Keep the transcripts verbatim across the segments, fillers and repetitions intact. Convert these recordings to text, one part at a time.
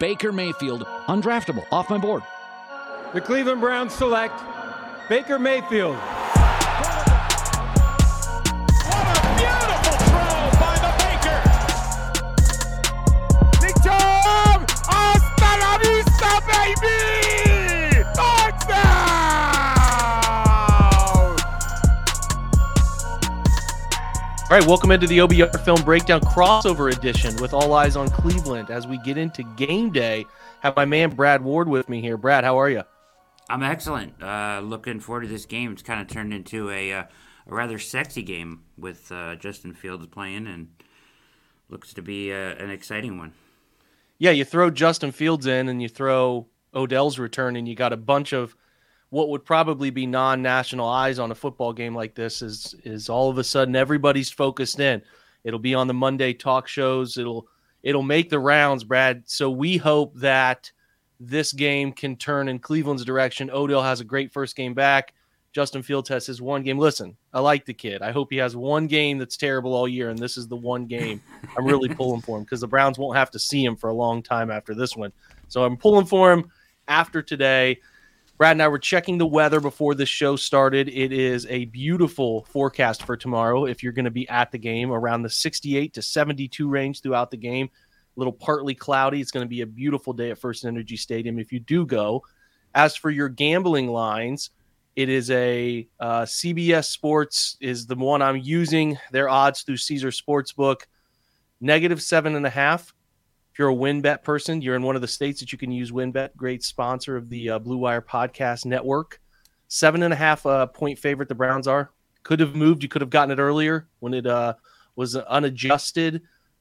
Baker Mayfield, undraftable, off my board. The Cleveland Browns select Baker Mayfield. What a beautiful throw by the Baker. Big Tom! Hasta la vista, baby! Touchdown! All right, welcome into the O B R Film Breakdown crossover edition with All Eyes on Cleveland as we get into game day. Have my man Brad Ward with me here. Brad, how are you? I'm excellent. Uh, looking forward to this game. It's kind of turned into a, uh, a rather sexy game with uh, Justin Fields playing, and looks to be uh, an exciting one. Yeah, you throw Justin Fields in and you throw Odell's return, and you got a bunch of what would probably be non-national eyes on a football game like this. Is is all of a sudden everybody's focused in. It'll be on the Monday talk shows. It'll it'll make the rounds, Brad. So we hope that this game can turn in Cleveland's direction. Odell has a great first game back. Justin Fields has his one game. Listen, I like the kid. I hope he has one game that's terrible all year, and this is the one game I'm really pulling for him because the Browns won't have to see him for a long time after this one. So I'm pulling for him after today. Brad and I were checking the weather before this show started. It is a beautiful forecast for tomorrow if you're going to be at the game, around the sixty-eight to seventy-two range throughout the game. A little partly cloudy. It's going to be a beautiful day at First Energy Stadium if you do go. As for your gambling lines, it is a uh, C B S Sports is the one I'm using. Their odds through Caesar Sportsbook, negative seven and a half. If you're a WinBet person, you're in one of the states that you can use WinBet, great sponsor of the uh, Blue Wire Podcast Network. Seven and a half uh, point favorite the Browns are. Could have moved. You could have gotten it earlier when it uh, was unadjusted,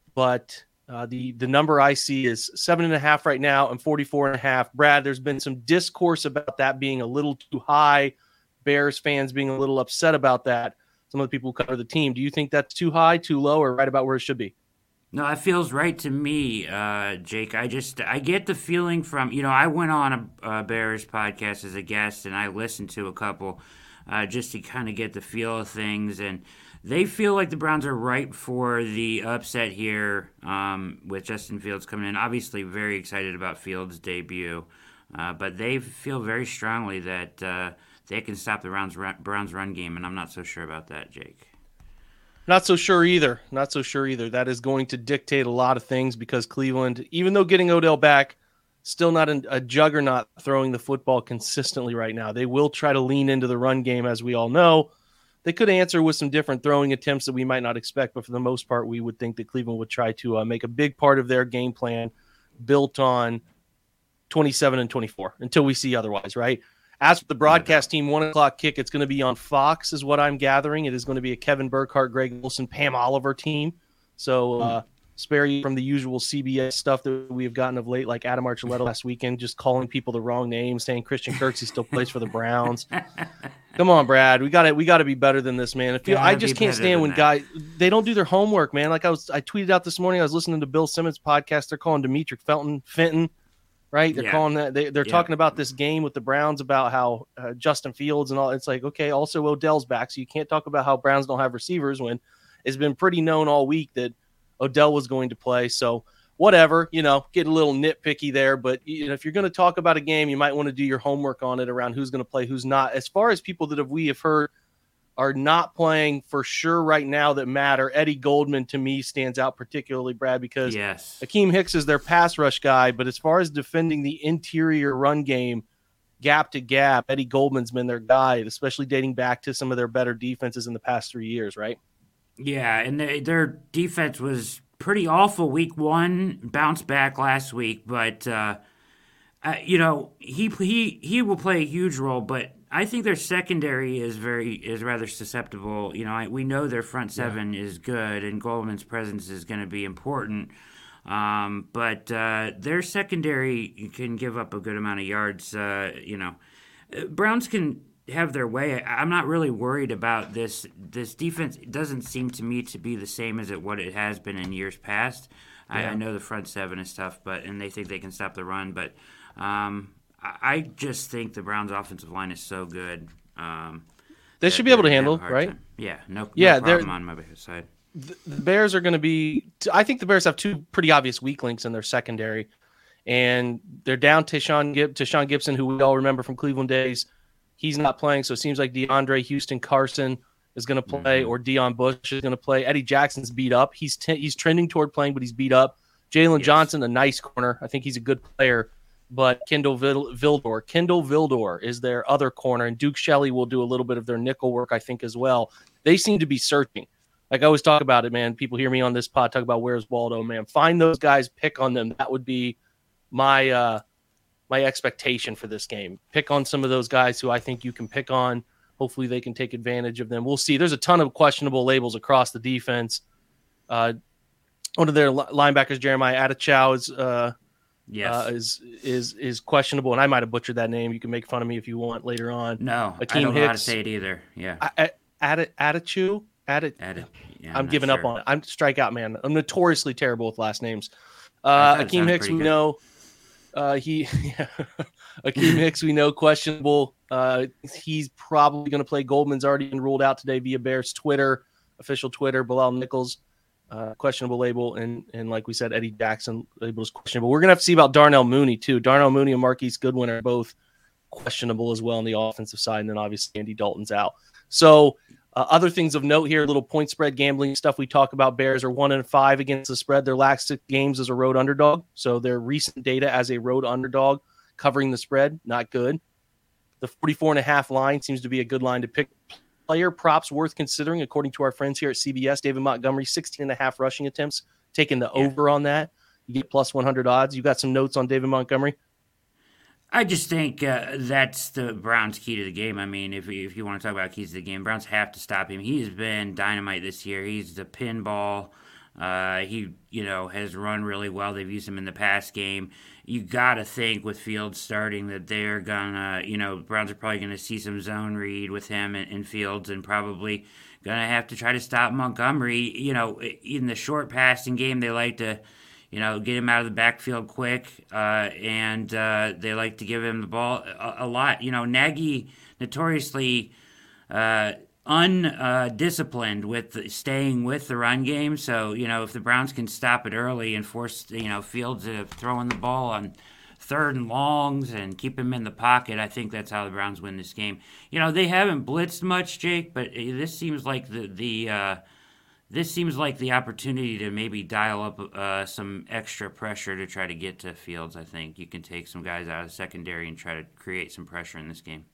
but Uh, the, the number I see is seven and a half right now and forty-four and a half. Brad, there's been some discourse about that being a little too high. Bears fans being a little upset about that. Some of the people who cover the team. Do you think that's too high, too low, or right about where it should be? No, it feels right to me, uh, Jake. I just I get the feeling from, you know, I went on a, a Bears podcast as a guest, and I listened to a couple uh, just to kind of get the feel of things, and they feel like the Browns are ripe for the upset here um, with Justin Fields coming in. Obviously, very excited about Fields' debut, uh, but they feel very strongly that uh, they can stop the Browns run, Browns run game, and I'm not so sure about that, Jake. Not so sure either. Not so sure either. That is going to dictate a lot of things because Cleveland, even though getting Odell back, still not a, a juggernaut throwing the football consistently right now. They will try to lean into the run game, as we all know. They could answer with some different throwing attempts that we might not expect, but for the most part, we would think that Cleveland would try to uh, make a big part of their game plan built on twenty-seven and twenty-four until we see otherwise, right? As for the broadcast team, one o'clock kick, it's going to be on Fox is what I'm gathering. It is going to be a Kevin Burkhardt, Greg Wilson, Pam Oliver team. So uh, spare you from the usual C B S stuff that we have gotten of late, like Adam Archuleta last weekend, just calling people the wrong names, saying Christian Kirksey still plays for the Browns. Come on, Brad. We got to we got to be better than this, man. If you, I just can't stand when that. guys they don't do their homework, man. Like I was, I tweeted out this morning. I was listening to Bill Simmons' podcast. They're calling Demetri Felton Fenton, right? They're yeah. calling that. They, they're yeah. talking about this game with the Browns about how uh, Justin Fields and all. It's like, okay, also Odell's back, so you can't talk about how Browns don't have receivers when it's been pretty known all week that Odell was going to play. So whatever, you know, get a little nitpicky there. But you know, if you're going to talk about a game, you might want to do your homework on it around who's going to play, who's not. As far as people that have we have heard are not playing for sure right now that matter, Eddie Goldman to me stands out particularly, Brad, because yes. Akeem Hicks is their pass rush guy. But as far as defending the interior run game, gap to gap, Eddie Goldman's been their guy, especially dating back to some of their better defenses in the past three years, right? Yeah, and they, their defense was pretty awful week one, bounced back last week, but uh, uh, you know he he he will play a huge role. But I think their secondary is very is rather susceptible. You know, I, we know their front seven yeah. is good, and Goldman's presence is going to be important. Um, but uh, their secondary can give up a good amount of yards. Uh, you know, Browns can have their way. I'm not really worried about this. This defense doesn't seem to me to be the same as it what it has been in years past. Yeah. I, I know the front seven is tough, but and they think they can stop the run, but um, I, I just think the Browns' offensive line is so good. Um, they should be able to handle, right? Time. Yeah, no, yeah, no problem on my side. The Bears are going to be – I think the Bears have two pretty obvious weak links in their secondary. And they're down Tashawn, Gib- Tashawn Gibson, who we all remember from Cleveland days. He's not playing, so it seems like DeAndre Houston Carson is going to play, mm-hmm. or Deion Bush is going to play. Eddie Jackson's beat up. He's t- he's trending toward playing, but he's beat up. Jalen yes. Johnson, a nice corner. I think he's a good player. But Kendall Vil- Vildor, Kendall Vildor is their other corner, and Duke Shelley will do a little bit of their nickel work, I think, as well. They seem to be searching. Like I always talk about it, man. People hear me on this pod talk about where's Waldo, man. Find those guys, pick on them. That would be my uh, my expectation for this game. Pick on some of those guys who I think you can pick on. Hopefully they can take advantage of them. We'll see. There's a ton of questionable labels across the defense. Uh, one of their linebackers, Jeremiah Adechow, is uh, yes. uh, is is is questionable, and I might have butchered that name. You can make fun of me if you want later on. No, Akeem I don't Hicks, know how to say it either. Yeah, Adechow. Adi- Adi- yeah, I'm, I'm giving sure. up on it. I'm strikeout man. I'm notoriously terrible with last names. Uh, Akeem Hicks, we good. know. Uh, he, yeah. Akeem Hicks, we know questionable. Uh, he's probably going to play. Goldman's already been ruled out today via Bears Twitter, official Twitter. Bilal Nichols, uh, questionable label, and and like we said, Eddie Jackson label is questionable. We're gonna have to see about Darnell Mooney too. Darnell Mooney and Marquise Goodwin are both questionable as well on the offensive side, and then obviously Andy Dalton's out. So. Uh, other things of note here, little point spread gambling stuff we talk about. Bears are one and five against the spread. Their last six games as a road underdog. So their recent data as a road underdog covering the spread, not good. The forty-four and a half line seems to be a good line to pick. Player props worth considering, according to our friends here at C B S. David Montgomery, sixteen and a half rushing attempts, taking the yeah. over on that. You get plus one hundred odds. You got some notes on David Montgomery? I just think uh, that's the Browns' key to the game. I mean, if if you want to talk about keys to the game, Browns have to stop him. He's been dynamite this year. He's the pinball. Uh, he, you know, has run really well. They've used him in the pass game. You got to think with Fields starting that they're gonna, you know, Browns are probably gonna see some zone read with him in, in Fields, and probably gonna have to try to stop Montgomery. You know, in the short passing game, they like to. You know, get him out of the backfield quick, uh, and uh, they like to give him the ball a, a lot. You know, Nagy notoriously uh, undisciplined with the, staying with the run game. So, you know, if the Browns can stop it early and force, you know, Fields to throw in the ball on third and longs and keep him in the pocket, I think that's how the Browns win this game. You know, they haven't blitzed much, Jake, but this seems like the the uh, This seems like the opportunity to maybe dial up uh, some extra pressure to try to get to Fields. I think you can take some guys out of the secondary and try to create some pressure in this game.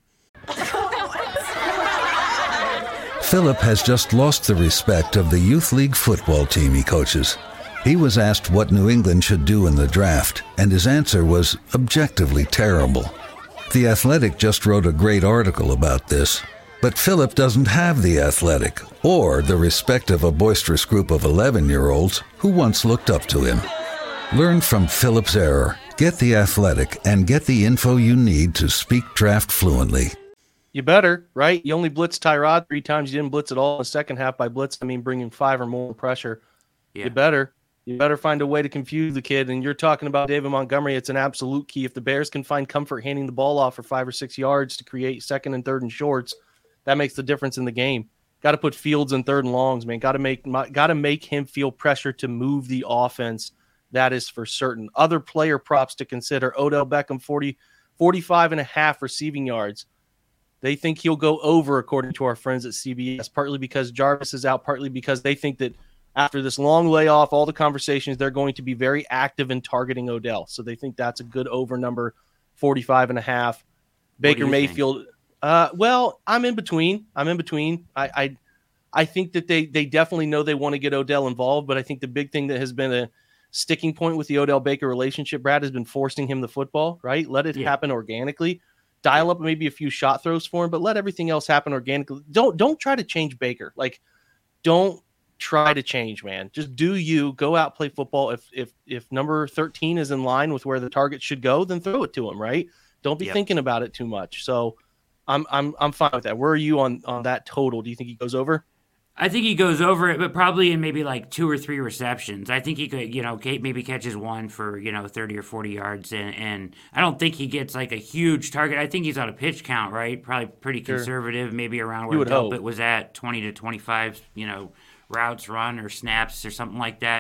Philip has just lost the respect of the youth league football team he coaches. He was asked what New England should do in the draft, and his answer was objectively terrible. The Athletic just wrote a great article about this. But Philip doesn't have the Athletic or the respect of a boisterous group of eleven-year-olds who once looked up to him. Learn from Philip's error, get the Athletic, and get the info you need to speak draft fluently. You better, right? You only blitzed Tyrod three times. You didn't blitz at all in the second half. By blitz, I mean bringing five or more pressure. Yeah. You better. You better find a way to confuse the kid. And you're talking about David Montgomery. It's an absolute key. If the Bears can find comfort handing the ball off for five or six yards to create second and third and shorts, that makes the difference in the game. Got to put Fields in third and longs, man. Got to make got to make him feel pressure to move the offense. That is for certain. Other player props to consider. Odell Beckham, forty, forty-five and a half receiving yards. They think he'll go over, according to our friends at C B S, partly because Jarvis is out, partly because they think that after this long layoff, all the conversations, they're going to be very active in targeting Odell. So they think that's a good over number, forty-five and a half. Baker Mayfield. Think? Uh, well, I'm in between. I'm in between. I, I, I think that they they definitely know they want to get Odell involved, but I think the big thing that has been a sticking point with the Odell Baker relationship, Brad, has been forcing him the football. Right, let it yeah. happen organically. Dial up maybe a few shot throws for him, but let everything else happen organically. Don't don't try to change Baker. Like, don't try to change, man. Just do you. Go out, play football. If if if number thirteen is in line with where the target should go, then throw it to him. Right. Don't be yep. thinking about it too much. So. I'm I'm I'm fine with that. Where are you on, on that total? Do you think he goes over? I think he goes over it, but probably in maybe like two or three receptions. I think he could, you know, maybe catches one for, you know, thirty or forty yards, and, and I don't think he gets like a huge target. I think he's on a pitch count, right? Probably pretty conservative, sure. maybe around where Delpit was at, twenty to twenty-five, you know, routes run or snaps or something like that.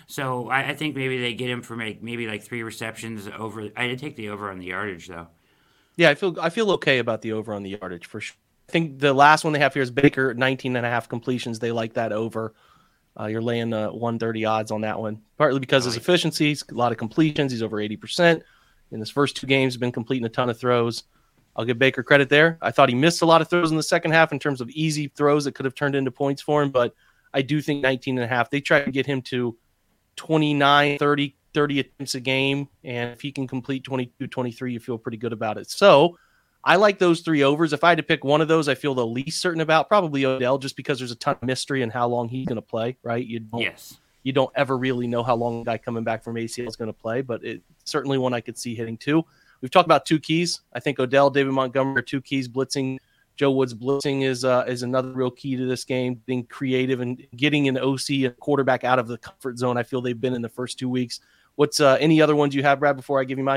So I, I think maybe they get him for make, maybe like three receptions over. I did take the over on the yardage though. Yeah, I feel I feel okay about the over on the yardage for sure. I think the last one they have here is Baker, nineteen and a half completions. They like that over. Uh, you're laying uh, one thirty odds on that one, partly because his efficiencies, a lot of completions. He's over eighty percent. In his first two games, been completing a ton of throws. I'll give Baker credit there. I thought he missed a lot of throws in the second half in terms of easy throws that could have turned into points for him, but I do think nineteen and a half. They try to get him to twenty-nine, thirty, thirty attempts a game, and if he can complete twenty-two, twenty-three, you feel pretty good about it. So I like those three overs. If I had to pick one of those I feel the least certain about, probably Odell, just because there's a ton of mystery in how long he's going to play, right? You don't, yes. You don't ever really know how long the guy coming back from A C L is going to play, but it's certainly one I could see hitting too. We've talked about two keys. I think Odell, David Montgomery are two keys. Blitzing, Joe Woods blitzing is uh, is another real key to this game. Being creative and getting an O C and quarterback out of the comfort zone. I feel they've been in the first two weeks. What's uh, any other ones you have, Brad? Before I give you mine.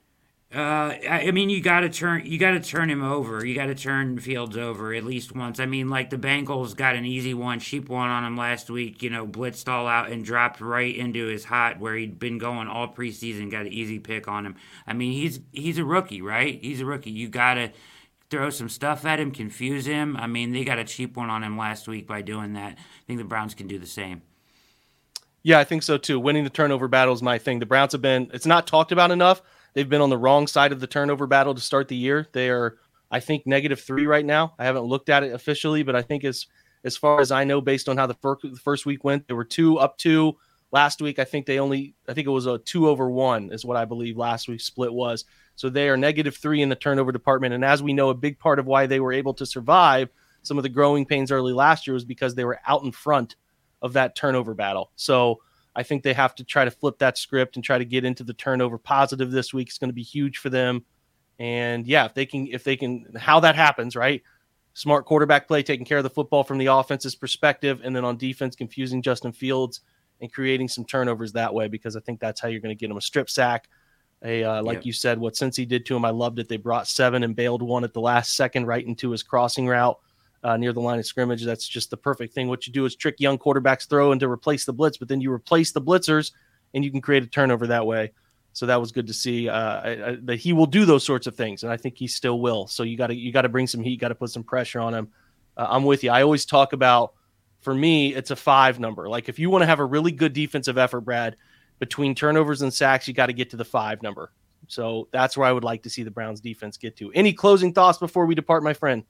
Uh, I mean, you got to turn you got to turn him over. You got to turn Fields over at least once. I mean, like the Bengals got an easy one, cheap one on him last week. You know, blitzed all out and dropped right into his hot where he'd been going all preseason. Got an easy pick on him. I mean, he's he's a rookie, right? He's a rookie. You got to throw some stuff at him, confuse him. I mean, they got a cheap one on him last week by doing that. I think the Browns can do the same. Yeah, I think so too. Winning the turnover battle is my thing. The Browns have been, it's not talked about enough. They've been on the wrong side of the turnover battle to start the year. They are, I think, negative three right now. I haven't looked at it officially, but I think as as far as I know, based on how the first, the first week went, there were two up two. Last week, I think they only, I think it was a two over one is what I believe last week's split was. So they are negative three in the turnover department. And as we know, a big part of why they were able to survive some of the growing pains early last year was because they were out in front of that turnover battle. So I think they have to try to flip that script and try to get into the turnover positive this week. It's going to be huge for them. And yeah, if they can, if they can, how that happens, right? Smart quarterback play, taking care of the football from the offense's perspective. And then on defense, confusing Justin Fields and creating some turnovers that way, because I think that's how you're going to get him a strip sack. A, uh, like yep. you said, what Cincy did to him, I loved it. They brought seven and bailed one at the last second right into his crossing route. Uh, near the line of scrimmage. That's just the perfect thing. What you do is trick young quarterbacks throw and to replace the blitz, but then you replace the blitzers and you can create a turnover that way. So that was good to see uh, I, I, that he will do those sorts of things. And I think he still will. So you got to, you got to bring some heat, got to put some pressure on him. Uh, I'm with you. I always talk about, for me, it's a five number. Like if you want to have a really good defensive effort, Brad, between turnovers and sacks, you got to get to the five number. So that's where I would like to see the Browns defense get to. Any closing thoughts before we depart, my friend?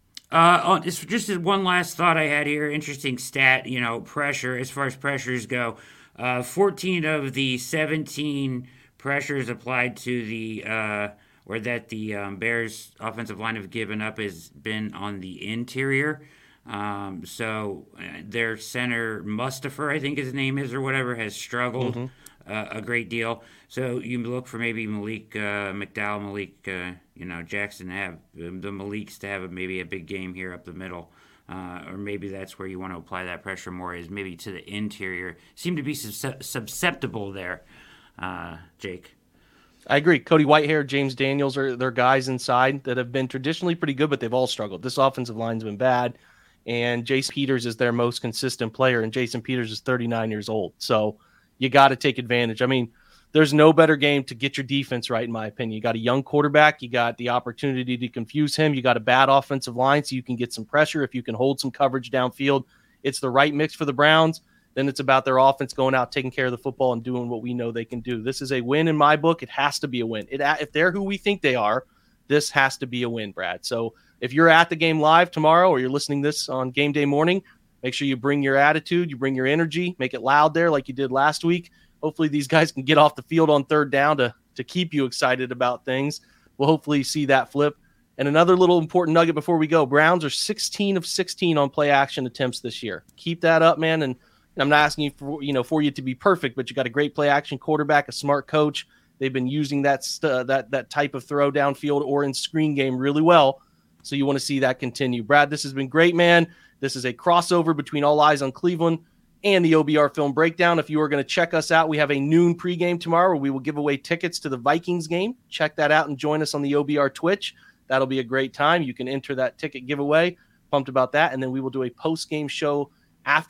Uh, oh, just, just one last thought I had here. Interesting stat, you know, pressure, as far as pressures go. Uh, fourteen of the seventeen pressures applied to the, uh, or that the um, Bears offensive line have given up has been on the interior. Um, so uh, their center, Mustafa, I think his name is, or whatever, has struggled mm-hmm. uh, a great deal. So you look for maybe Malik uh, McDowell, Malik, uh, you know, Jackson to have the Maliks to have a, maybe a big game here up the middle, uh, or maybe that's where you want to apply that pressure more, is maybe to the interior. Seem to be sus- susceptible there, uh, Jake. I agree. Cody Whitehair, James Daniels are their guys inside that have been traditionally pretty good, but they've all struggled. This offensive line's been bad, and Jason Peters is their most consistent player, and Jason Peters is thirty-nine years old. So you got to take advantage. I mean, there's no better game to get your defense right, in my opinion. You got a young quarterback. You got the opportunity to confuse him. You got a bad offensive line, so you can get some pressure. If you can hold some coverage downfield, it's the right mix for the Browns. Then it's about their offense going out, taking care of the football, and doing what we know they can do. This is a win in my book. It has to be a win. It, if they're who we think they are, this has to be a win, Brad. So if you're at the game live tomorrow or you're listening this on game day morning, make sure you bring your attitude, you bring your energy, make it loud there like you did last week. Hopefully these guys can get off the field on third down to, to keep you excited about things. We'll hopefully see that flip. And another little important nugget before we go, Browns are sixteen of sixteen on play action attempts this year. Keep that up, man. And, and I'm not asking you for, you know, for you to be perfect, but you got a great play action quarterback, a smart coach. They've been using that, st- that, that type of throw downfield or in screen game really well. So you want to see that continue. Brad, this has been great, man. This is a crossover between All Eyes on Cleveland and the O B R Film Breakdown. If you are going to check us out, we have a noon pregame tomorrow where we will give away tickets to the Vikings game. Check that out and join us on the O B R Twitch. That'll be a great time. You can enter that ticket giveaway. Pumped about that. And then we will do a post-game show after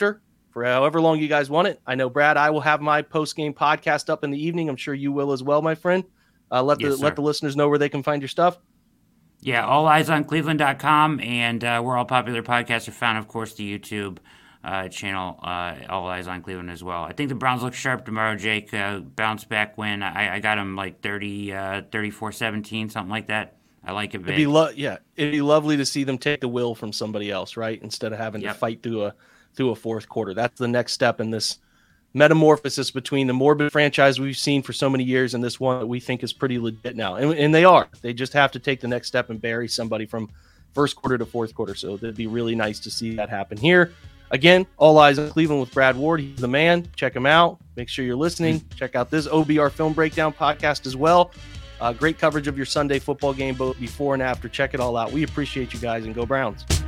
for however long you guys want it. I know, Brad, I will have my post-game podcast up in the evening. I'm sure you will as well, my friend. Uh, let yes, the sir. let the listeners know where they can find your stuff. Yeah, all eyes on cleveland dot com, and uh, where all popular podcasts are found, of course, the YouTube uh, channel, uh, All Eyes on Cleveland as well. I think the Browns look sharp tomorrow, Jake. Uh, bounce back win. I, I got them like thirty, uh, thirty-four seventeen, something like that. I like it big. It'd be lo- yeah, it'd be lovely to see them take the will from somebody else, right? Instead of having Yep. to fight through a through a fourth quarter. That's the next step in this metamorphosis between the morbid franchise we've seen for so many years and this one that we think is pretty legit now. And, and they are. They just have to take the next step and bury somebody from first quarter to fourth quarter. So it'd be really nice to see that happen here. Again, All Eyes on Cleveland with Brad Ward. He's the man. Check him out. Make sure you're listening. Check out this O B R Film Breakdown podcast as well. Uh, great coverage of your Sunday football game, both before and after. Check it all out. We appreciate you guys, and go Browns.